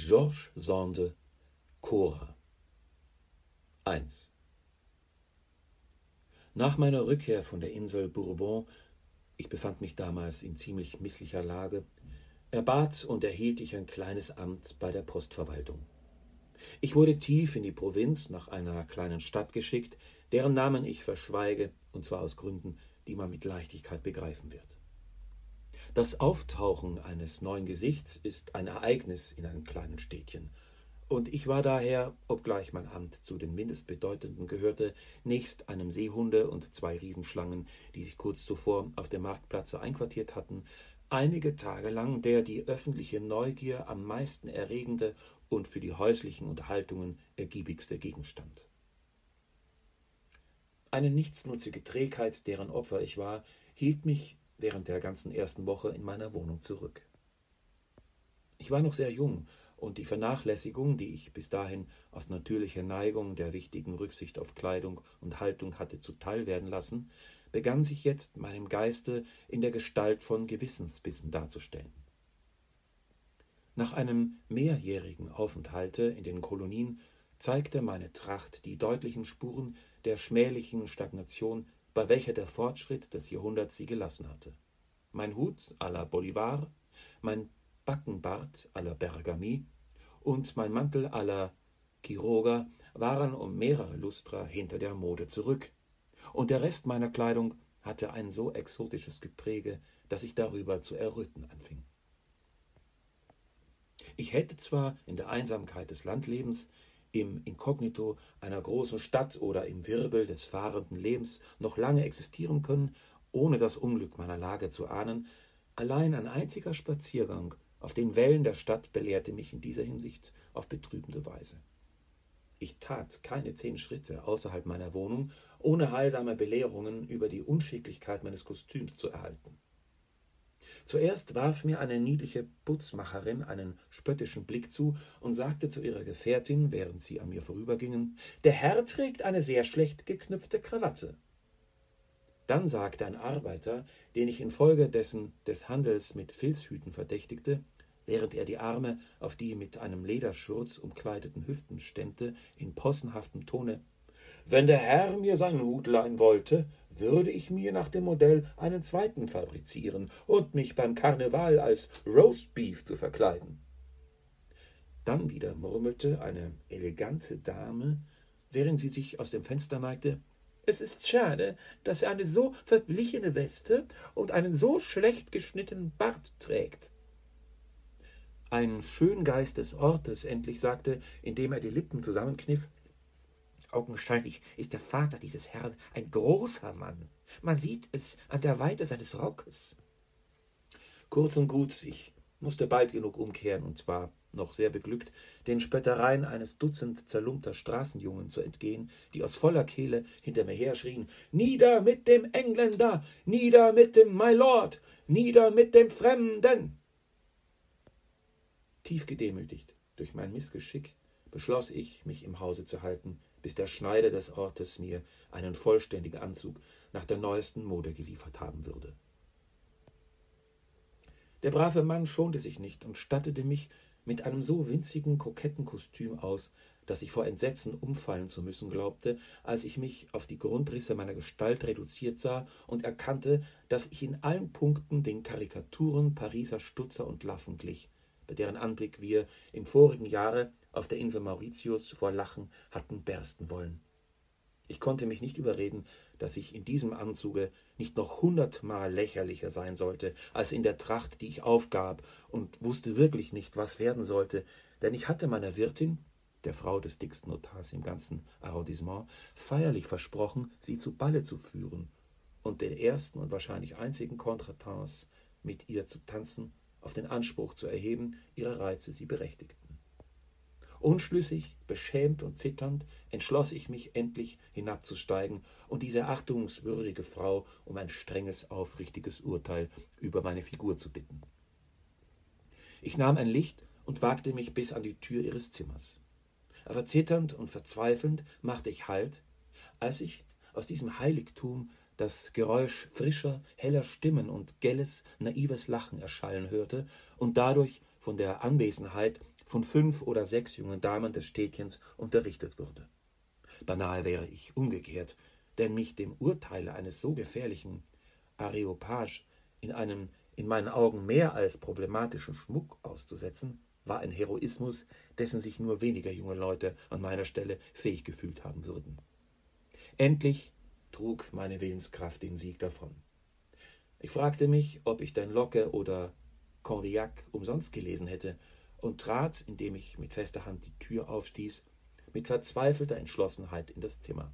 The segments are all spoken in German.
Georges Sand, Cora. 1. Nach meiner Rückkehr von der Insel Bourbon, ich befand mich damals in ziemlich misslicher Lage, erbat und erhielt ich ein kleines Amt bei der Postverwaltung. Ich wurde tief in die Provinz nach einer kleinen Stadt geschickt, deren Namen ich verschweige, und zwar aus Gründen, die man mit Leichtigkeit begreifen wird. Das Auftauchen eines neuen Gesichts ist ein Ereignis in einem kleinen Städtchen, und ich war daher, obgleich mein Amt zu den mindestbedeutenden gehörte, nächst einem Seehunde und 2 Riesenschlangen, die sich kurz zuvor auf dem Marktplatze einquartiert hatten, einige Tage lang der die öffentliche Neugier am meisten erregende und für die häuslichen Unterhaltungen ergiebigste Gegenstand. Eine nichtsnutzige Trägheit, deren Opfer ich war, hielt mich während der ganzen ersten Woche in meiner Wohnung zurück. Ich war noch sehr jung, und die Vernachlässigung, die ich bis dahin aus natürlicher Neigung der wichtigen Rücksicht auf Kleidung und Haltung hatte zuteil werden lassen, begann sich jetzt meinem Geiste in der Gestalt von Gewissensbissen darzustellen. Nach einem mehrjährigen Aufenthalte in den Kolonien zeigte meine Tracht die deutlichen Spuren der schmählichen Stagnation, bei welcher der Fortschritt des Jahrhunderts sie gelassen hatte. Mein Hut à la Bolivar, mein Backenbart à la Bergamie und mein Mantel à la Quiroga waren um mehrere Lustra hinter der Mode zurück, und der Rest meiner Kleidung hatte ein so exotisches Gepräge, dass ich darüber zu erröten anfing. Ich hätte zwar in der Einsamkeit des Landlebens, im Inkognito einer großen Stadt oder im Wirbel des fahrenden Lebens noch lange existieren können, ohne das Unglück meiner Lage zu ahnen, allein ein einziger Spaziergang auf den Wellen der Stadt belehrte mich in dieser Hinsicht auf betrübende Weise. Ich tat keine 10 Schritte außerhalb meiner Wohnung, ohne heilsame Belehrungen über die Unschicklichkeit meines Kostüms zu erhalten. Zuerst warf mir eine niedliche Putzmacherin einen spöttischen Blick zu und sagte zu ihrer Gefährtin, während sie an mir vorübergingen: »Der Herr trägt eine sehr schlecht geknüpfte Krawatte.« Dann sagte ein Arbeiter, den ich infolgedessen des Handels mit Filzhüten verdächtigte, während er die Arme auf die mit einem Lederschurz umkleideten Hüften stemmte, in possenhaftem Tone: »Wenn der Herr mir seinen Hut leihen wollte, würde ich mir nach dem Modell einen zweiten fabrizieren und mich beim Karneval als Roastbeef zu verkleiden.« Dann wieder murmelte eine elegante Dame, während sie sich aus dem Fenster neigte: »Es ist schade, dass er eine so verblichene Weste und einen so schlecht geschnittenen Bart trägt.« Ein Schöngeist des Ortes endlich sagte, indem er die Lippen zusammenkniff: »Augenscheinlich ist der Vater dieses Herrn ein großer Mann. Man sieht es an der Weite seines Rockes.« Kurz und gut, ich musste bald genug umkehren und war noch sehr beglückt, den Spöttereien eines Dutzend zerlumpter Straßenjungen zu entgehen, die aus voller Kehle hinter mir herschrien: »Nieder mit dem Engländer! Nieder mit dem My Lord! Nieder mit dem Fremden!« Tief gedemütigt durch mein Missgeschick beschloss ich, mich im Hause zu halten, bis der Schneider des Ortes mir einen vollständigen Anzug nach der neuesten Mode geliefert haben würde. Der brave Mann schonte sich nicht und stattete mich mit einem so winzigen, koketten Kostüm aus, dass ich vor Entsetzen umfallen zu müssen glaubte, als ich mich auf die Grundrisse meiner Gestalt reduziert sah und erkannte, dass ich in allen Punkten den Karikaturen Pariser Stutzer und Laffen glich, bei deren Anblick wir im vorigen Jahre auf der Insel Mauritius vor Lachen hatten bersten wollen. Ich konnte mich nicht überreden, dass ich in diesem Anzuge nicht noch 100-mal lächerlicher sein sollte als in der Tracht, die ich aufgab, und wusste wirklich nicht, was werden sollte, denn ich hatte meiner Wirtin, der Frau des dicksten Notars im ganzen Arrondissement, feierlich versprochen, sie zu Balle zu führen und den ersten und wahrscheinlich einzigen Contretanz mit ihr zu tanzen, auf den Anspruch zu erheben, ihre Reize sie berechtigten. Unschlüssig, beschämt und zitternd entschloss ich mich endlich hinabzusteigen und diese achtungswürdige Frau um ein strenges, aufrichtiges Urteil über meine Figur zu bitten. Ich nahm ein Licht und wagte mich bis an die Tür ihres Zimmers. Aber zitternd und verzweifelnd machte ich Halt, als ich aus diesem Heiligtum das Geräusch frischer, heller Stimmen und gelles, naives Lachen erschallen hörte und dadurch von der Anwesenheit von 5 oder 6 jungen Damen des Städtchens unterrichtet würde. Beinahe wäre ich umgekehrt, denn mich dem Urteile eines so gefährlichen Areopage in einem in meinen Augen mehr als problematischen Schmuck auszusetzen, war ein Heroismus, dessen sich nur weniger junge Leute an meiner Stelle fähig gefühlt haben würden. Endlich trug meine Willenskraft den Sieg davon. Ich fragte mich, ob ich denn Locke oder Condillac umsonst gelesen hätte, und trat, indem ich mit fester Hand die Tür aufstieß, mit verzweifelter Entschlossenheit in das Zimmer.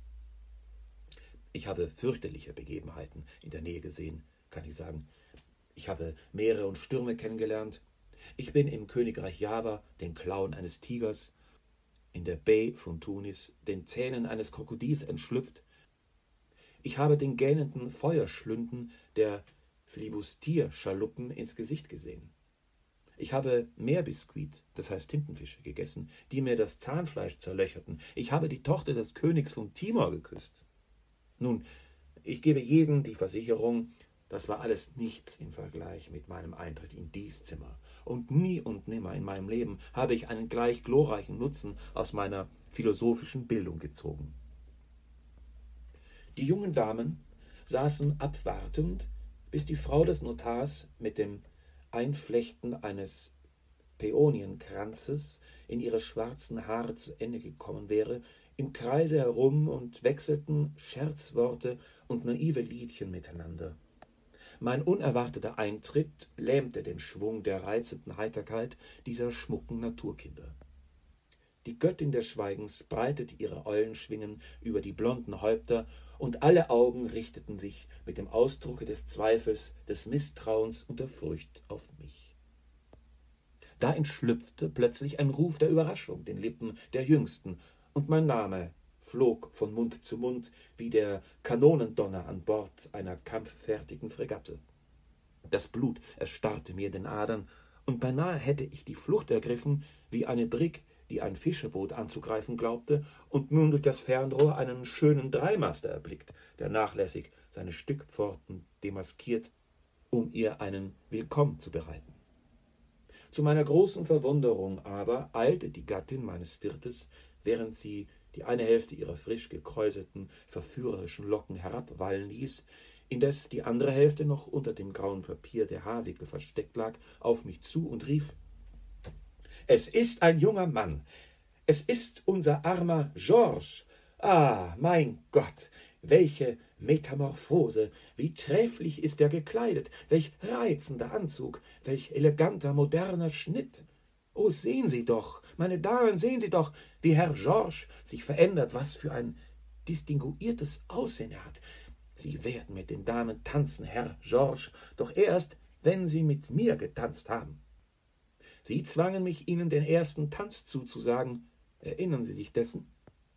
Ich habe fürchterliche Begebenheiten in der Nähe gesehen, kann ich sagen. Ich habe Meere und Stürme kennengelernt. Ich bin im Königreich Java den Klauen eines Tigers, in der Bay von Tunis den Zähnen eines Krokodils entschlüpft. Ich habe den gähnenden Feuerschlünden der Flibustier-Schaluppen ins Gesicht gesehen. Ich habe Meerbiskuit, das heißt Tintenfische, gegessen, die mir das Zahnfleisch zerlöcherten. Ich habe die Tochter des Königs von Timor geküsst. Nun, ich gebe jedem die Versicherung, das war alles nichts im Vergleich mit meinem Eintritt in dies Zimmer. Und nie und nimmer in meinem Leben habe ich einen gleich glorreichen Nutzen aus meiner philosophischen Bildung gezogen. Die jungen Damen saßen abwartend, bis die Frau des Notars mit dem Einflechten eines Päonienkranzes in ihre schwarzen Haare zu Ende gekommen wäre, im Kreise herum und wechselten Scherzworte und naive Liedchen miteinander. Mein unerwarteter Eintritt lähmte den Schwung der reizenden Heiterkeit dieser schmucken Naturkinder. Die Göttin des Schweigens breitete ihre Eulenschwingen über die blonden Häupter, und alle Augen richteten sich mit dem Ausdrucke des Zweifels, des Misstrauens und der Furcht auf mich. Da entschlüpfte plötzlich ein Ruf der Überraschung den Lippen der Jüngsten, und mein Name flog von Mund zu Mund wie der Kanonendonner an Bord einer kampffertigen Fregatte. Das Blut erstarrte mir in den Adern, und beinahe hätte ich die Flucht ergriffen, wie eine Brigg, die ein Fischerboot anzugreifen glaubte und nun durch das Fernrohr einen schönen Dreimaster erblickt, der nachlässig seine Stückpforten demaskiert, um ihr einen Willkomm zu bereiten. Zu meiner großen Verwunderung aber eilte die Gattin meines Wirtes, während sie die eine Hälfte ihrer frisch gekräuselten, verführerischen Locken herabwallen ließ, indes die andere Hälfte noch unter dem grauen Papier der Haarwickel versteckt lag, auf mich zu und rief: »Es ist ein junger Mann. Es ist unser armer Georges. Ah, mein Gott, welche Metamorphose! Wie trefflich ist er gekleidet! Welch reizender Anzug! Welch eleganter, moderner Schnitt! Oh, sehen Sie doch, meine Damen, sehen Sie doch, wie Herr Georges sich verändert, was für ein distinguiertes Aussehen er hat. Sie werden mit den Damen tanzen, Herr Georges, doch erst, wenn Sie mit mir getanzt haben. Sie zwangen mich, Ihnen den ersten Tanz zuzusagen. Erinnern Sie sich dessen?«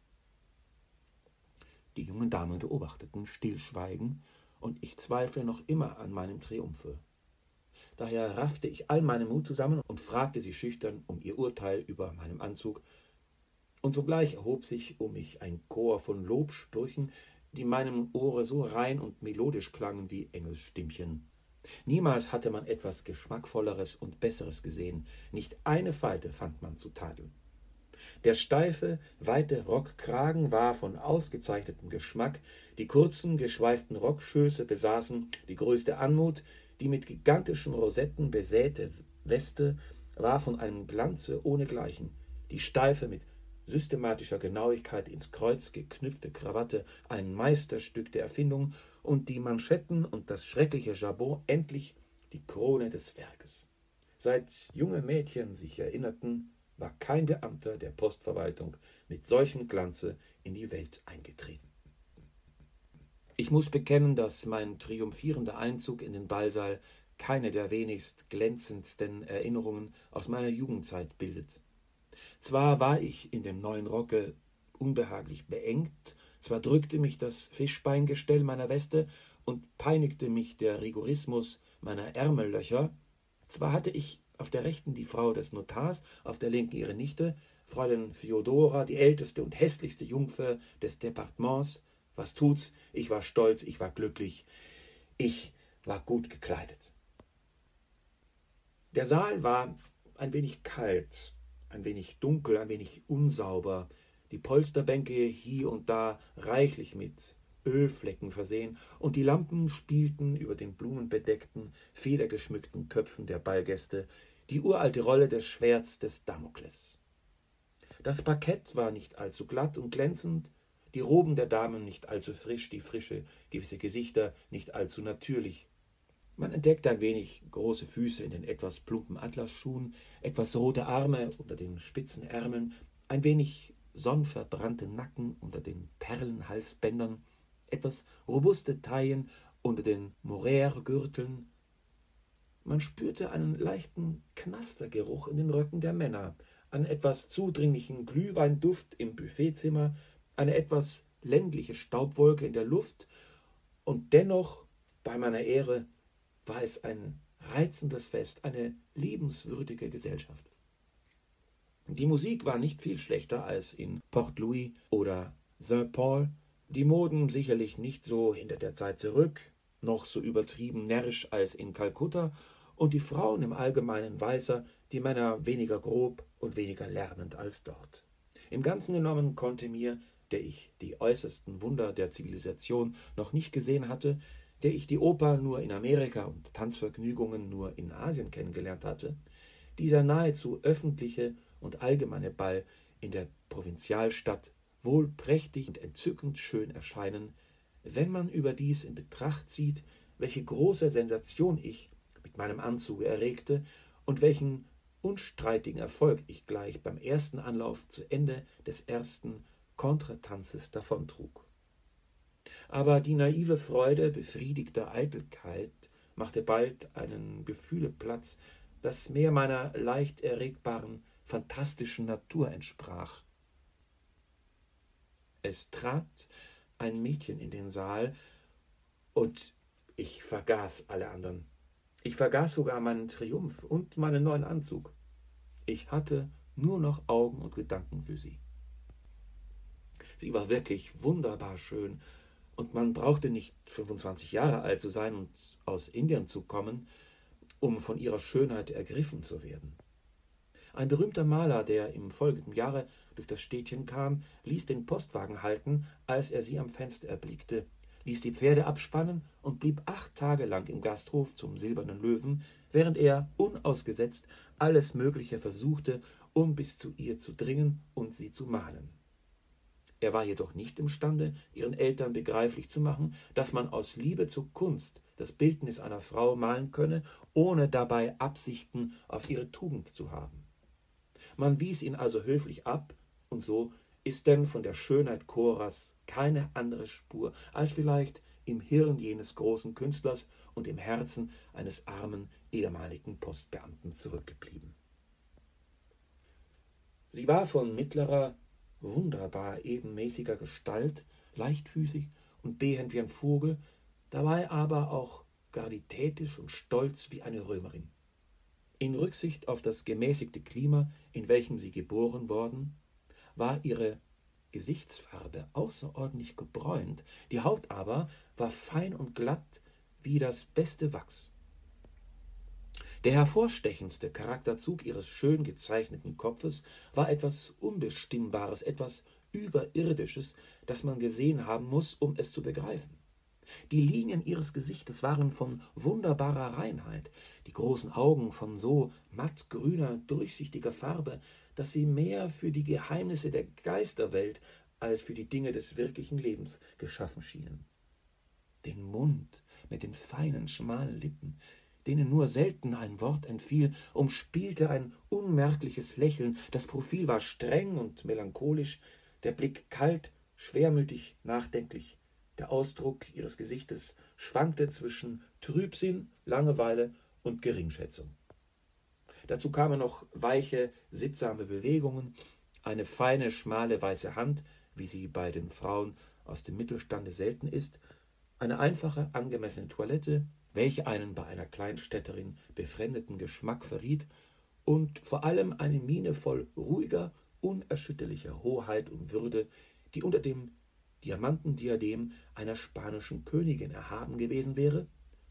Die jungen Damen beobachteten stillschweigen, und ich zweifle noch immer an meinem Triumphe. Daher raffte ich all meinen Mut zusammen und fragte sie schüchtern um ihr Urteil über meinen Anzug, und sogleich erhob sich um mich ein Chor von Lobsprüchen, die meinem Ohre so rein und melodisch klangen wie Engelsstimmchen. Niemals hatte man etwas Geschmackvolleres und Besseres gesehen, nicht eine Falte fand man zu tadeln. Der steife, weite Rockkragen war von ausgezeichnetem Geschmack, die kurzen, geschweiften Rockschöße besaßen die größte Anmut, die mit gigantischen Rosetten besäte Weste war von einem Glanze ohnegleichen, die steife, mit systematischer Genauigkeit ins Kreuz geknüpfte Krawatte ein Meisterstück der Erfindung und die Manschetten und das schreckliche Jabot endlich die Krone des Werkes. Seit junge Mädchen sich erinnerten, war kein Beamter der Postverwaltung mit solchem Glanze in die Welt eingetreten. Ich muss bekennen, dass mein triumphierender Einzug in den Ballsaal keine der wenigst glänzendsten Erinnerungen aus meiner Jugendzeit bildet. Zwar war ich in dem neuen Rocke unbehaglich beengt, zwar drückte mich das Fischbeingestell meiner Weste und peinigte mich der Rigorismus meiner Ärmellöcher, zwar hatte ich auf der rechten die Frau des Notars, auf der linken ihre Nichte, Fräulein Feodora, die älteste und hässlichste Jungfer des Departements. Was tut's? Ich war stolz, ich war glücklich, ich war gut gekleidet. Der Saal war ein wenig kalt, ein wenig dunkel, ein wenig unsauber, die Polsterbänke hier und da reichlich mit Ölflecken versehen, und die Lampen spielten über den blumenbedeckten, federgeschmückten Köpfen der Ballgäste die uralte Rolle des Schwerts des Damokles. Das Parkett war nicht allzu glatt und glänzend, die Roben der Damen nicht allzu frisch, die Frische gewisse Gesichter nicht allzu natürlich. Man entdeckte ein wenig große Füße in den etwas plumpen Atlasschuhen, etwas rote Arme unter den spitzen Ärmeln, ein wenig sonnverbrannte Nacken unter den Perlenhalsbändern, etwas robuste Taillen unter den Moraire-Gürteln. Man spürte einen leichten Knastergeruch in den Röcken der Männer, einen etwas zudringlichen Glühweinduft im Buffetzimmer, eine etwas ländliche Staubwolke in der Luft, und dennoch, bei meiner Ehre, war es ein reizendes Fest, eine liebenswürdige Gesellschaft. Die Musik war nicht viel schlechter als in Port Louis oder Saint-Paul, die Moden sicherlich nicht so hinter der Zeit zurück, noch so übertrieben närrisch als in Kalkutta, und die Frauen im Allgemeinen weißer, die Männer weniger grob und weniger lärmend als dort. Im Ganzen genommen konnte mir, der ich die äußersten Wunder der Zivilisation noch nicht gesehen hatte, der ich die Oper nur in Amerika und Tanzvergnügungen nur in Asien kennengelernt hatte, dieser nahezu öffentliche und allgemeine Ball in der Provinzialstadt wohl prächtig und entzückend schön erscheinen, wenn man überdies in Betracht zieht, welche große Sensation ich mit meinem Anzuge erregte und welchen unstreitigen Erfolg ich gleich beim ersten Anlauf zu Ende des ersten Contretanzes davontrug. Aber die naive Freude befriedigter Eitelkeit machte bald einem Gefühle Platz, das mehr meiner leicht erregbaren, phantastischen Natur entsprach. Es trat ein Mädchen in den Saal, und ich vergaß alle anderen. Ich vergaß sogar meinen Triumph und meinen neuen Anzug. Ich hatte nur noch Augen und Gedanken für sie. Sie war wirklich wunderbar schön, und man brauchte nicht 25 Jahre alt zu sein und aus Indien zu kommen, um von ihrer Schönheit ergriffen zu werden. Ein berühmter Maler, der im folgenden Jahre durch das Städtchen kam, ließ den Postwagen halten, als er sie am Fenster erblickte, ließ die Pferde abspannen und blieb 8 Tage lang im Gasthof zum Silbernen Löwen, während er unausgesetzt alles Mögliche versuchte, um bis zu ihr zu dringen und sie zu mahnen. Er war jedoch nicht imstande, ihren Eltern begreiflich zu machen, dass man aus Liebe zur Kunst das Bildnis einer Frau malen könne, ohne dabei Absichten auf ihre Tugend zu haben. Man wies ihn also höflich ab, und so ist denn von der Schönheit Coras keine andere Spur als vielleicht im Hirn jenes großen Künstlers und im Herzen eines armen ehemaligen Postbeamten zurückgeblieben. Sie war von mittlerer, wunderbar ebenmäßiger Gestalt, leichtfüßig und behend wie ein Vogel, dabei aber auch gravitätisch und stolz wie eine Römerin. In Rücksicht auf das gemäßigte Klima, in welchem sie geboren worden, war ihre Gesichtsfarbe außerordentlich gebräunt, die Haut aber war fein und glatt wie das beste Wachs. Der hervorstechendste Charakterzug ihres schön gezeichneten Kopfes war etwas Unbestimmbares, etwas Überirdisches, das man gesehen haben muß, um es zu begreifen. Die Linien ihres Gesichtes waren von wunderbarer Reinheit, die großen Augen von so mattgrüner, durchsichtiger Farbe, dass sie mehr für die Geheimnisse der Geisterwelt als für die Dinge des wirklichen Lebens geschaffen schienen. Den Mund mit den feinen, schmalen Lippen, denen nur selten ein Wort entfiel, umspielte ein unmerkliches Lächeln, das Profil war streng und melancholisch, der Blick kalt, schwermütig, nachdenklich. Der Ausdruck ihres Gesichtes schwankte zwischen Trübsinn, Langeweile und Geringschätzung. Dazu kamen noch weiche, sittsame Bewegungen, eine feine, schmale, weiße Hand, wie sie bei den Frauen aus dem Mittelstande selten ist, eine einfache, angemessene Toilette, welche einen bei einer Kleinstädterin befremdeten Geschmack verriet, und vor allem eine Miene voll ruhiger, unerschütterlicher Hoheit und Würde, die unter dem Diamantendiadem einer spanischen Königin erhaben gewesen wäre,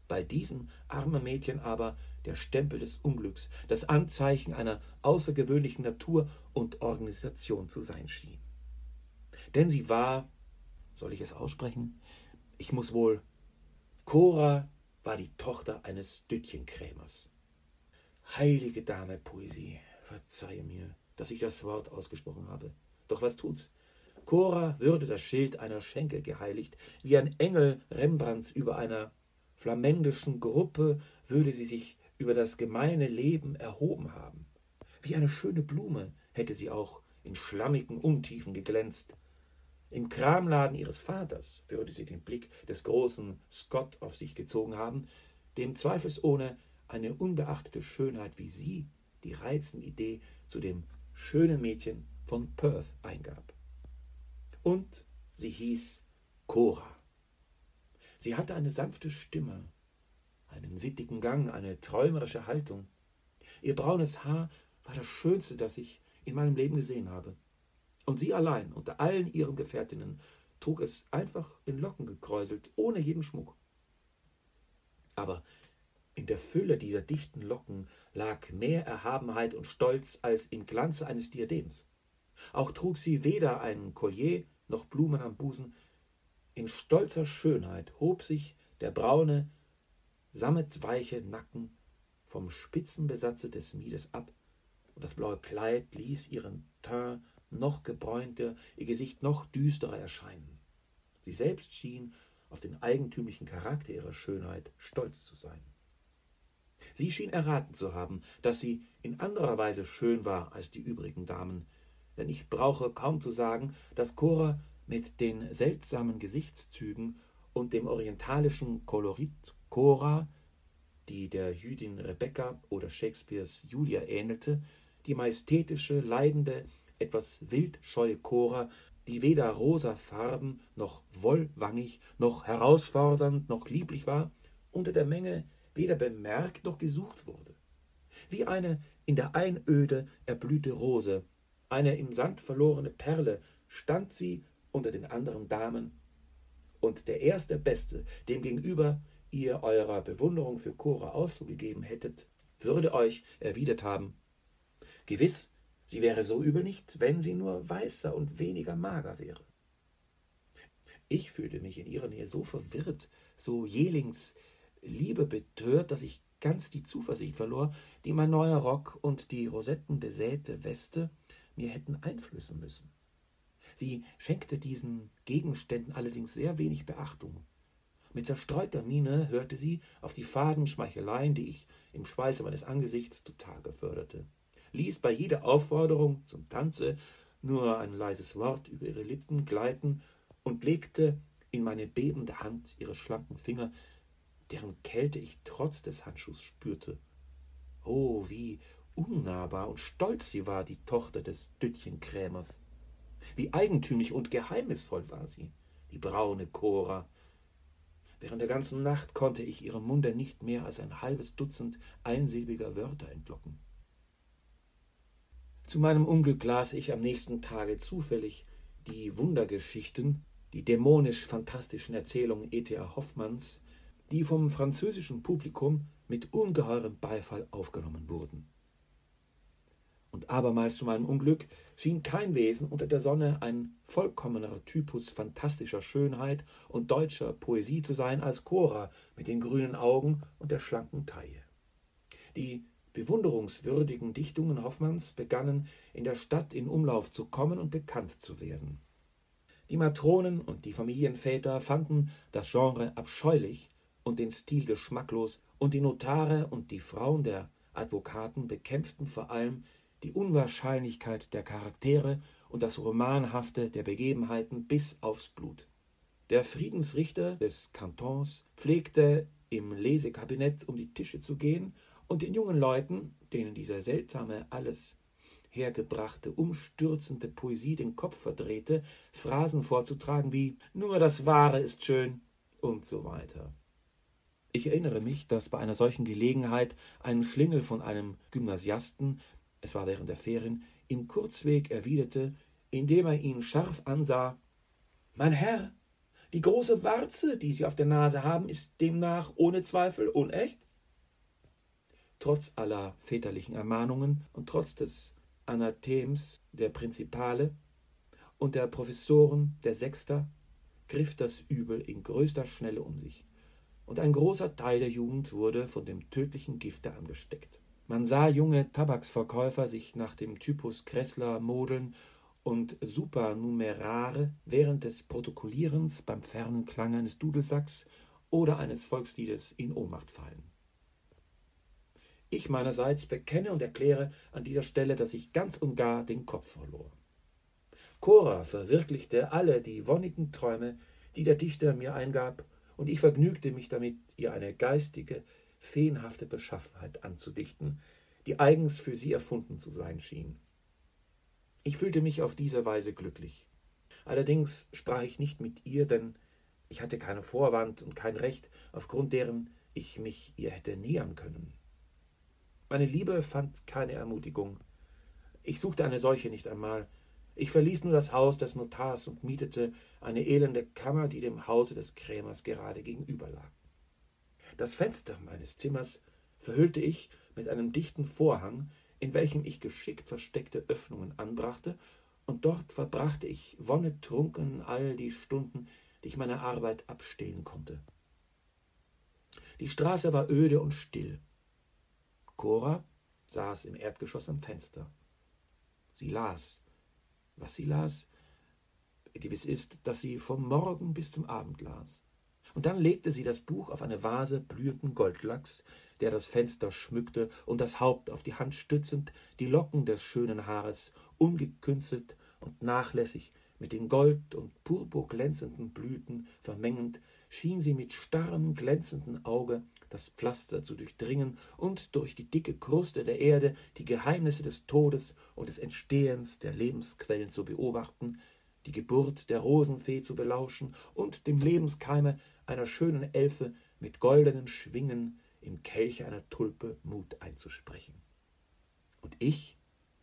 bei diesem armen Mädchen aber der Stempel des Unglücks, das Anzeichen einer außergewöhnlichen Natur und Organisation zu sein schien. Denn sie war, soll ich es aussprechen? Ich muss wohl. Cora war die Tochter eines Düttchenkrämers. Heilige Dame Poesie, verzeihe mir, dass ich das Wort ausgesprochen habe. Doch was tut's? Cora würde das Schild einer Schenke geheiligt, wie ein Engel Rembrandts über einer flamendischen Gruppe würde sie sich über das gemeine Leben erhoben haben. Wie eine schöne Blume hätte sie auch in schlammigen Untiefen geglänzt. Im Kramladen ihres Vaters würde sie den Blick des großen Scott auf sich gezogen haben, dem zweifelsohne eine unbeachtete Schönheit wie sie die reizende Idee zu dem schönen Mädchen von Perth eingab. Und sie hieß Cora. Sie hatte eine sanfte Stimme, einen sittigen Gang, eine träumerische Haltung. Ihr braunes Haar war das Schönste, das ich in meinem Leben gesehen habe. Und sie allein, unter allen ihren Gefährtinnen, trug es einfach in Locken gekräuselt, ohne jeden Schmuck. Aber in der Fülle dieser dichten Locken lag mehr Erhabenheit und Stolz als im Glanze eines Diadems. Auch trug sie weder ein Collier noch Blumen am Busen. In stolzer Schönheit hob sich der braune, sammetweiche Nacken vom Spitzenbesatze des Miedes ab, und das blaue Kleid ließ ihren Teint noch gebräunter, ihr Gesicht noch düsterer erscheinen. Sie selbst schien auf den eigentümlichen Charakter ihrer Schönheit stolz zu sein. Sie schien erraten zu haben, dass sie in anderer Weise schön war als die übrigen Damen, denn ich brauche kaum zu sagen, dass Cora mit den seltsamen Gesichtszügen und dem orientalischen Kolorit Cora, die der Jüdin Rebekka oder Shakespeares Julia ähnelte, die majestätische, leidende, etwas wildscheue Cora, die weder rosafarben noch wollwangig, noch herausfordernd, noch lieblich war, unter der Menge weder bemerkt noch gesucht wurde. Wie eine in der Einöde erblühte Rose, eine im Sand verlorene Perle, stand sie unter den anderen Damen, und der erste Beste, dem gegenüber ihr eurer Bewunderung für Cora Ausdruck gegeben hättet, würde euch erwidert haben: Gewiss, sie wäre so übel nicht, wenn sie nur weißer und weniger mager wäre. Ich fühlte mich in ihrer Nähe so verwirrt, so jählings liebebetört, dass ich ganz die Zuversicht verlor, die mein neuer Rock und die rosettenbesäte Weste mir hätten einflößen müssen. Sie schenkte diesen Gegenständen allerdings sehr wenig Beachtung. Mit zerstreuter Miene hörte sie auf die faden Schmeicheleien, die ich im Schweiße meines Angesichts zutage förderte, ließ bei jeder Aufforderung zum Tanze nur ein leises Wort über ihre Lippen gleiten und legte in meine bebende Hand ihre schlanken Finger, deren Kälte ich trotz des Handschuhs spürte. Oh, wie unnahbar und stolz sie war, die Tochter des Düttchenkrämers. Wie eigentümlich und geheimnisvoll war sie, die braune Cora. Während der ganzen Nacht konnte ich ihrem Munde nicht mehr als ein halbes Dutzend einsilbiger Wörter entlocken. Zu meinem Unglück las ich am nächsten Tage zufällig die Wundergeschichten, die dämonisch-fantastischen Erzählungen E.T.A. Hoffmanns, die vom französischen Publikum mit ungeheurem Beifall aufgenommen wurden. Und abermals zu meinem Unglück schien kein Wesen unter der Sonne ein vollkommenerer Typus fantastischer Schönheit und deutscher Poesie zu sein als Cora mit den grünen Augen und der schlanken Taille. Die bewunderungswürdigen Dichtungen Hoffmanns begannen in der Stadt in Umlauf zu kommen und bekannt zu werden. Die Matronen und die Familienväter fanden das Genre abscheulich und den Stil geschmacklos, und die Notare und die Frauen der Advokaten bekämpften vor allem die Unwahrscheinlichkeit der Charaktere und das Romanhafte der Begebenheiten bis aufs Blut. Der Friedensrichter des Kantons pflegte im Lesekabinett um die Tische zu gehen und den jungen Leuten, denen diese seltsame, alles hergebrachte, umstürzende Poesie den Kopf verdrehte, Phrasen vorzutragen wie »Nur das Wahre ist schön« und so weiter. Ich erinnere mich, dass bei einer solchen Gelegenheit ein Schlingel von einem Gymnasiasten, es war während der Ferien, im Kurzweg erwiderte, indem er ihn scharf ansah: »Mein Herr, Die große Warze, die Sie auf der Nase haben, ist demnach ohne Zweifel unecht? Trotz aller väterlichen Ermahnungen und trotz des Anathems der Prinzipale und der Professoren der Sexter griff das Übel in größter Schnelle um sich, und ein großer Teil der Jugend wurde von dem tödlichen Gifte angesteckt. Man sah junge Tabaksverkäufer sich nach dem Typus Kressler modeln und Supernumerare während des Protokollierens beim fernen Klang eines Dudelsacks oder eines Volksliedes in Ohnmacht fallen. Ich meinerseits bekenne und erkläre an dieser Stelle, dass ich ganz und gar den Kopf verlor. Cora verwirklichte alle die wonnigen Träume, die der Dichter mir eingab, und ich vergnügte mich damit, ihr eine geistige, feenhafte Beschaffenheit anzudichten, die eigens für sie erfunden zu sein schien. Ich fühlte mich auf diese Weise glücklich. Allerdings sprach ich nicht mit ihr, denn ich hatte keinen Vorwand und kein Recht, aufgrund deren ich mich ihr hätte nähern können. Meine Liebe fand keine Ermutigung. Ich suchte eine solche nicht einmal. Ich verließ nur das Haus des Notars und mietete eine elende Kammer, die dem Hause des Krämers gerade gegenüber lag. Das Fenster meines Zimmers verhüllte ich mit einem dichten Vorhang, in welchem ich geschickt versteckte Öffnungen anbrachte, und dort verbrachte ich wonnetrunken all die Stunden, die ich meiner Arbeit abstehen konnte. Die Straße war öde und still. Cora saß im Erdgeschoss am Fenster. Sie las. Was sie las? Gewiss ist, dass sie vom Morgen bis zum Abend las. Und dann legte sie das Buch auf eine Vase blühenden Goldlachs, der das Fenster schmückte, und das Haupt auf die Hand stützend, die Locken des schönen Haares ungekünstelt und nachlässig mit den gold- und purpurglänzenden Blüten vermengend, schien sie mit starrem, glänzendem Auge das Pflaster zu durchdringen und durch die dicke Kruste der Erde die Geheimnisse des Todes und des Entstehens der Lebensquellen zu beobachten, die Geburt der Rosenfee zu belauschen und dem Lebenskeime einer schönen Elfe mit goldenen Schwingen im Kelche einer Tulpe Mut einzusprechen. Und ich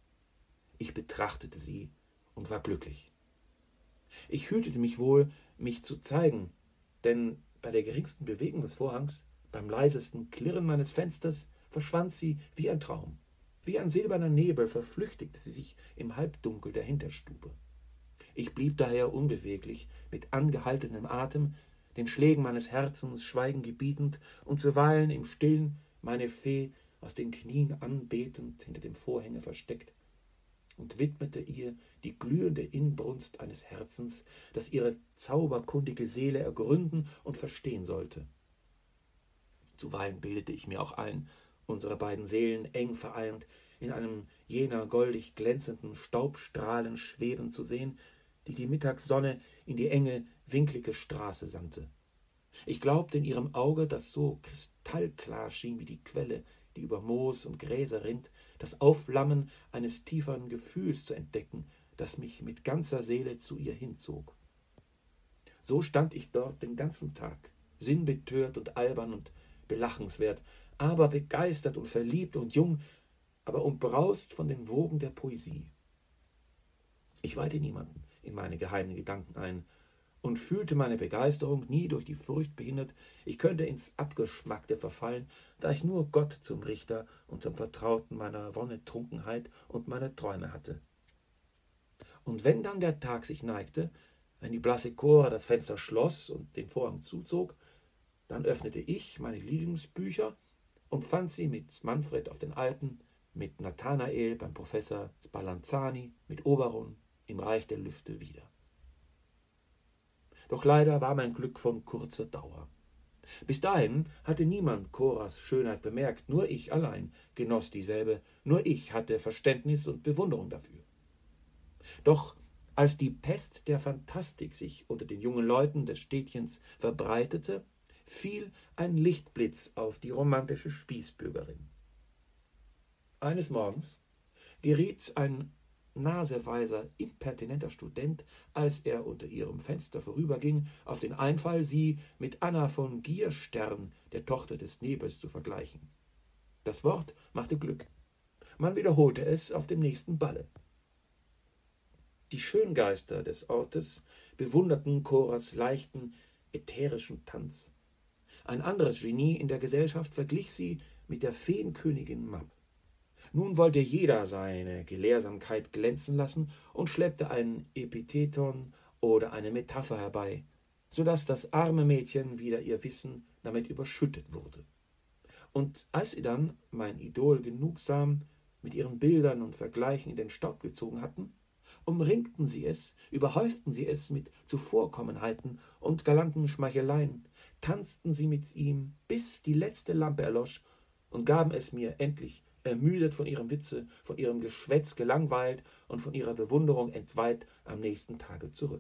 betrachtete sie und war glücklich. Ich hütete mich wohl, mich zu zeigen, denn bei der geringsten Bewegung des Vorhangs, beim leisesten Klirren meines Fensters, verschwand sie wie ein Traum. Wie ein silberner Nebel verflüchtigte sie sich im Halbdunkel der Hinterstube. Ich blieb daher unbeweglich, mit angehaltenem Atem, den Schlägen meines Herzens Schweigen gebietend und zuweilen im Stillen meine Fee aus den Knien anbetend hinter dem Vorhänge versteckt, und widmete ihr die glühende Inbrunst eines Herzens, das ihre zauberkundige Seele ergründen und verstehen sollte. Zuweilen bildete ich mir auch ein, unsere beiden Seelen eng vereint in einem jener goldig glänzenden Staubstrahlen schweben zu sehen, die die Mittagssonne in die enge, winklige Straße sandte. Ich glaubte in ihrem Auge, das so kristallklar schien wie die Quelle, die über Moos und Gräser rinnt, das Aufflammen eines tieferen Gefühls zu entdecken, das mich mit ganzer Seele zu ihr hinzog. So stand ich dort den ganzen Tag, sinnbetört und albern und belachenswert, aber begeistert und verliebt und jung, aber umbraust von den Wogen der Poesie. Ich weihte niemanden in meine geheimen Gedanken ein und fühlte meine Begeisterung nie durch die Furcht behindert, ich könnte ins Abgeschmackte verfallen, da ich nur Gott zum Richter und zum Vertrauten meiner Wonnetrunkenheit und meiner Träume hatte. Und wenn dann der Tag sich neigte, wenn die blasse Cora das Fenster schloss und den Vorhang zuzog, dann öffnete ich meine Lieblingsbücher und fand sie mit Manfred auf den Alpen, mit Nathanael beim Professor Spallanzani, mit Oberon im Reich der Lüfte wieder. Doch leider war mein Glück von kurzer Dauer. Bis dahin hatte niemand Coras Schönheit bemerkt, nur ich allein genoss dieselbe, nur ich hatte Verständnis und Bewunderung dafür. Doch als die Pest der Phantastik sich unter den jungen Leuten des Städtchens verbreitete, fiel ein Lichtblitz auf die romantische Spießbürgerin. Eines Morgens geriet ein naseweiser, impertinenter Student, als er unter ihrem Fenster vorüberging, auf den Einfall, sie mit Anna von Gierstern, der Tochter des Nebels, zu vergleichen. Das Wort machte Glück. Man wiederholte es auf dem nächsten Balle. Die Schöngeister des Ortes bewunderten Coras leichten, ätherischen Tanz. Ein anderes Genie in der Gesellschaft verglich sie mit der Feenkönigin Mab. Nun wollte jeder seine Gelehrsamkeit glänzen lassen und schleppte ein Epitheton oder eine Metapher herbei, so daß das arme Mädchen wieder ihr Wissen damit überschüttet wurde. Und als sie dann mein Idol genugsam mit ihren Bildern und Vergleichen in den Staub gezogen hatten, umringten sie es, überhäuften sie es mit Zuvorkommenheiten und galanten Schmeicheleien, tanzten sie mit ihm, bis die letzte Lampe erlosch, und gaben es mir endlich, ermüdet von ihrem Witze, von ihrem Geschwätz gelangweilt und von ihrer Bewunderung entweiht, am nächsten Tage zurück.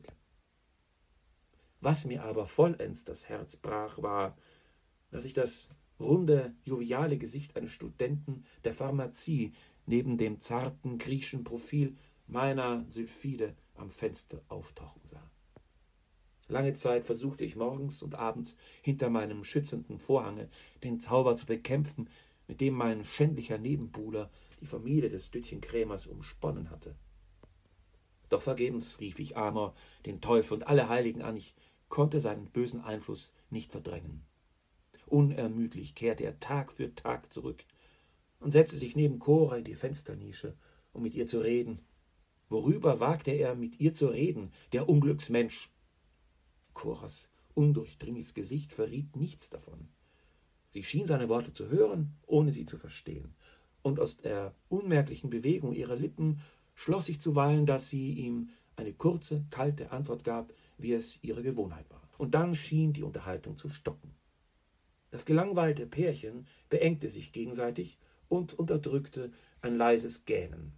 Was mir aber vollends das Herz brach, war, dass ich das runde, joviale Gesicht eines Studenten der Pharmazie neben dem zarten griechischen Profil meiner Sylphide am Fenster auftauchen sah. Lange Zeit versuchte ich morgens und abends hinter meinem schützenden Vorhange den Zauber zu bekämpfen, mit dem mein schändlicher Nebenbuhler die Familie des Dütchen Krämers umsponnen hatte. Doch vergebens rief ich Amor, den Teufel und alle Heiligen an, ich konnte seinen bösen Einfluss nicht verdrängen. Unermüdlich kehrte er Tag für Tag zurück und setzte sich neben Cora in die Fensternische, um mit ihr zu reden. Worüber wagte er, mit ihr zu reden, der Unglücksmensch? Coras undurchdringliches Gesicht verriet nichts davon. Sie schien seine Worte zu hören, ohne sie zu verstehen, und aus der unmerklichen Bewegung ihrer Lippen schloss ich zuweilen, dass sie ihm eine kurze, kalte Antwort gab, wie es ihre Gewohnheit war. Und dann schien die Unterhaltung zu stocken. Das gelangweilte Pärchen beengte sich gegenseitig und unterdrückte ein leises Gähnen.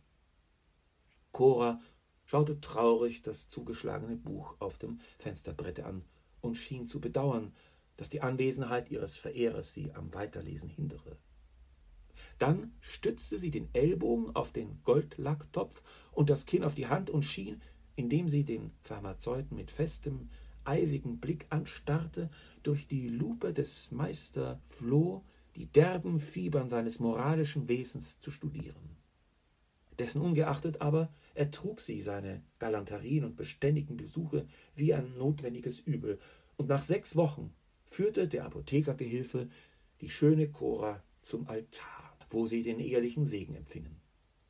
Cora schaute traurig das zugeschlagene Buch auf dem Fensterbrette an und schien zu bedauern, dass die Anwesenheit ihres Verehrers sie am Weiterlesen hindere. Dann stützte sie den Ellbogen auf den Goldlacktopf und das Kinn auf die Hand und schien, indem sie den Pharmazeuten mit festem, eisigen Blick anstarrte, durch die Lupe des Meister Floh die derben Fibern seines moralischen Wesens zu studieren. Dessen ungeachtet aber ertrug sie seine Galanterien und beständigen Besuche wie ein notwendiges Übel, und nach 6 Wochen führte der Apothekergehilfe die schöne Cora zum Altar, wo sie den ehelichen Segen empfingen.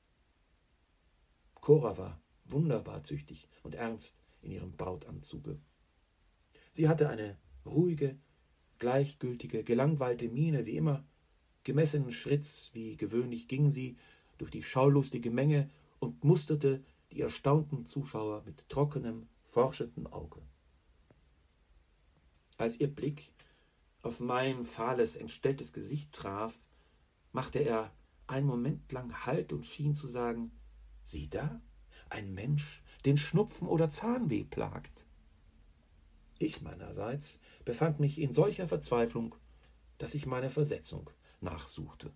Cora war wunderbar züchtig und ernst in ihrem Brautanzuge. Sie hatte eine ruhige, gleichgültige, gelangweilte Miene wie immer, gemessenen Schritts wie gewöhnlich ging sie durch die schaulustige Menge und musterte die erstaunten Zuschauer mit trockenem, forschendem Auge. Als ihr Blick auf mein fahles, entstelltes Gesicht traf, machte er einen Moment lang Halt und schien zu sagen: »Sieh da, ein Mensch, den Schnupfen oder Zahnweh plagt.« Ich meinerseits befand mich in solcher Verzweiflung, dass ich meine Versetzung nachsuchte.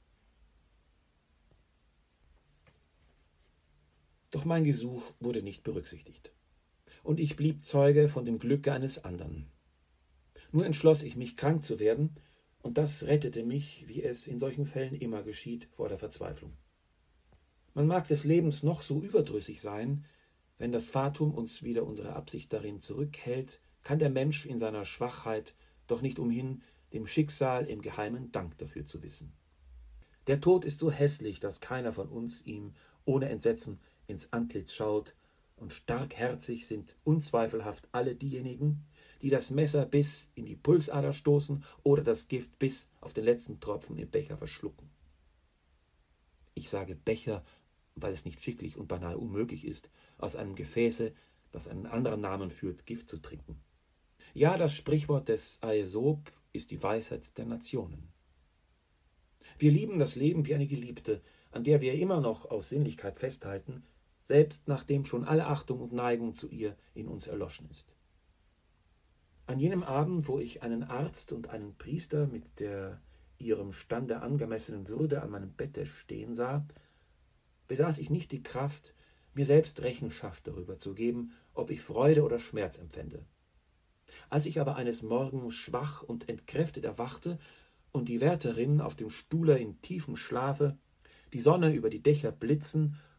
Doch mein Gesuch wurde nicht berücksichtigt, und ich blieb Zeuge von dem Glücke eines anderen. Nur entschloss ich mich, krank zu werden, und das rettete mich, wie es in solchen Fällen immer geschieht, vor der Verzweiflung. Man mag des Lebens noch so überdrüssig sein, wenn das Fatum uns wider unsere Absicht darin zurückhält, kann der Mensch in seiner Schwachheit doch nicht umhin, dem Schicksal im Geheimen Dank dafür zu wissen. Der Tod ist so hässlich, dass keiner von uns ihm ohne Entsetzen ins Antlitz schaut, und starkherzig sind unzweifelhaft alle diejenigen, die das Messer bis in die Pulsader stoßen oder das Gift bis auf den letzten Tropfen im Becher verschlucken. Ich sage Becher, weil es nicht schicklich und beinahe unmöglich ist, aus einem Gefäße, das einen anderen Namen führt, Gift zu trinken. Ja, das Sprichwort des Aesop ist die Weisheit der Nationen. Wir lieben das Leben wie eine Geliebte, an der wir immer noch aus Sinnlichkeit festhalten, selbst nachdem schon alle Achtung und Neigung zu ihr in uns erloschen ist. An jenem Abend, wo ich einen Arzt und einen Priester mit der ihrem Stande angemessenen Würde an meinem Bette stehen sah, besaß ich nicht die Kraft, mir selbst Rechenschaft darüber zu geben, ob ich Freude oder Schmerz empfände. Als ich aber eines Morgens schwach und entkräftet erwachte und die Wärterin auf dem Stuhle in tiefem Schlafe, die Sonne über die Dächer blitzen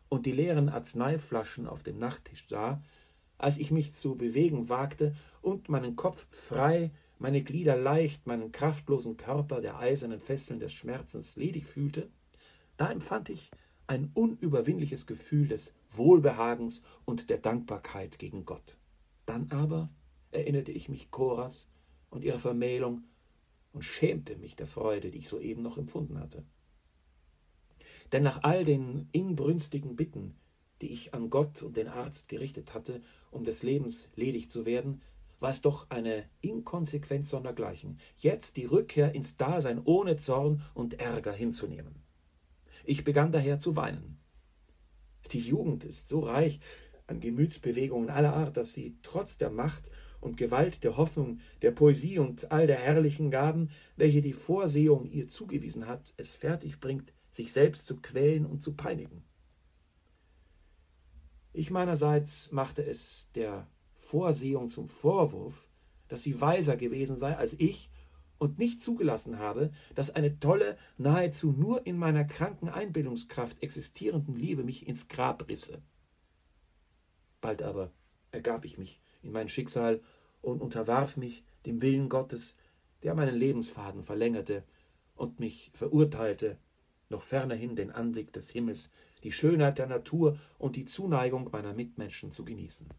und die leeren Arzneiflaschen auf dem Nachttisch sah, als ich mich zu bewegen wagte und meinen Kopf frei, meine Glieder leicht, meinen kraftlosen Körper der eisernen Fesseln des Schmerzens ledig fühlte, da empfand ich ein unüberwindliches Gefühl des Wohlbehagens und der Dankbarkeit gegen Gott. Dann aber erinnerte ich mich Koras und ihrer Vermählung und schämte mich der Freude, die ich soeben noch empfunden hatte. Denn nach all den inbrünstigen Bitten, die ich an Gott und den Arzt gerichtet hatte, um des Lebens ledig zu werden, war es doch eine Inkonsequenz sondergleichen, jetzt die Rückkehr ins Dasein ohne Zorn und Ärger hinzunehmen. Ich begann daher zu weinen. Die Jugend ist so reich an Gemütsbewegungen aller Art, dass sie trotz der Macht und Gewalt der Hoffnung, der Poesie und all der herrlichen Gaben, welche die Vorsehung ihr zugewiesen hat, es fertig bringt, sich selbst zu quälen und zu peinigen. Ich meinerseits machte es der Vorsehung zum Vorwurf, dass sie weiser gewesen sei als ich und nicht zugelassen habe, dass eine tolle, nahezu nur in meiner kranken Einbildungskraft existierenden Liebe mich ins Grab risse. Bald aber ergab ich mich in mein Schicksal und unterwarf mich dem Willen Gottes, der meinen Lebensfaden verlängerte und mich verurteilte, noch fernerhin den Anblick des Himmels, die Schönheit der Natur und die Zuneigung meiner Mitmenschen zu genießen.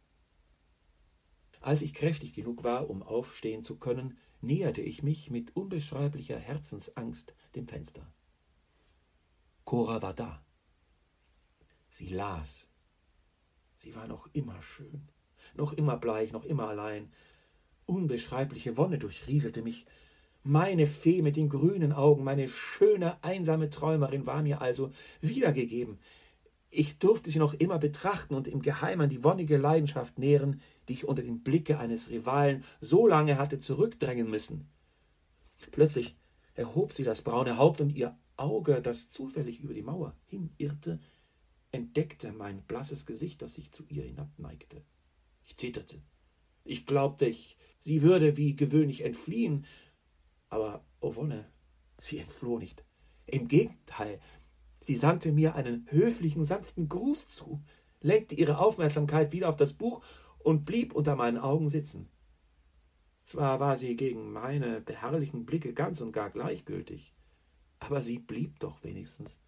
Als ich kräftig genug war, um aufstehen zu können, näherte ich mich mit unbeschreiblicher Herzensangst dem Fenster. Cora war da. Sie las. Sie war noch immer schön, noch immer bleich, noch immer allein. Unbeschreibliche Wonne durchrieselte mich. Meine Fee mit den grünen Augen, meine schöne, einsame Träumerin war mir also wiedergegeben. Ich durfte sie noch immer betrachten und im Geheimen die wonnige Leidenschaft nähren, die ich unter dem Blicke eines Rivalen so lange hatte zurückdrängen müssen. Plötzlich erhob sie das braune Haupt und ihr Auge, das zufällig über die Mauer hinirrte, entdeckte mein blasses Gesicht, das sich zu ihr hinabneigte. Ich zitterte. Ich glaubte, sie würde wie gewöhnlich entfliehen, aber, oh Wonne, sie entfloh nicht. Im Gegenteil, sie sandte mir einen höflichen, sanften Gruß zu, lenkte ihre Aufmerksamkeit wieder auf das Buch und blieb unter meinen Augen sitzen. Zwar war sie gegen meine beharrlichen Blicke ganz und gar gleichgültig, aber sie blieb doch wenigstens.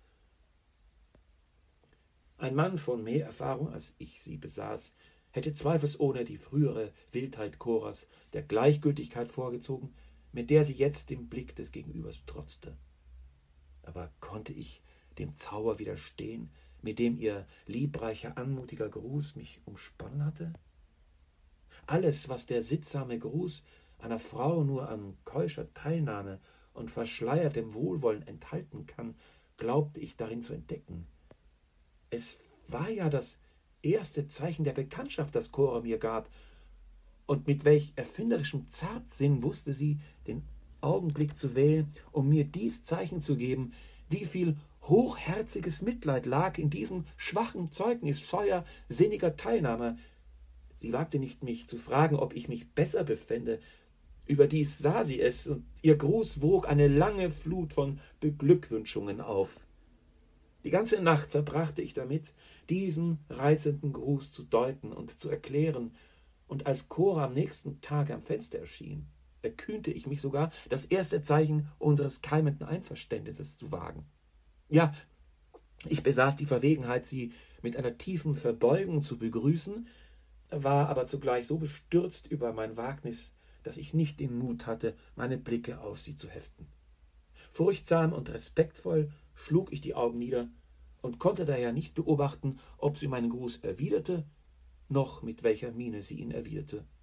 Ein Mann von mehr Erfahrung, als ich sie besaß, hätte zweifelsohne die frühere Wildheit Coras der Gleichgültigkeit vorgezogen, mit der sie jetzt dem Blick des Gegenübers trotzte. Aber konnte ich dem Zauber widerstehen, mit dem ihr liebreicher, anmutiger Gruß mich umsponnen hatte? Alles, was der sittsame Gruß einer Frau nur an keuscher Teilnahme und verschleiertem Wohlwollen enthalten kann, glaubte ich darin zu entdecken. Es war ja das erste Zeichen der Bekanntschaft, das Cora mir gab, und mit welch erfinderischem Zartsinn wusste sie, den Augenblick zu wählen, um mir dies Zeichen zu geben, wie viel hochherziges Mitleid lag in diesem schwachen Zeugnis scheuer, sinniger Teilnahme. Sie wagte nicht, mich zu fragen, ob ich mich besser befände. Überdies sah sie es, und ihr Gruß wog eine lange Flut von Beglückwünschungen auf. Die ganze Nacht verbrachte ich damit, diesen reizenden Gruß zu deuten und zu erklären, und als Cora am nächsten Tage am Fenster erschien, erkühnte ich mich sogar, das erste Zeichen unseres keimenden Einverständnisses zu wagen. Ja, ich besaß die Verwegenheit, sie mit einer tiefen Verbeugung zu begrüßen, war aber zugleich so bestürzt über mein Wagnis, dass ich nicht den Mut hatte, meine Blicke auf sie zu heften. Furchtsam und respektvoll schlug ich die Augen nieder und konnte daher nicht beobachten, ob sie meinen Gruß erwiderte, noch mit welcher Miene sie ihn erwiderte.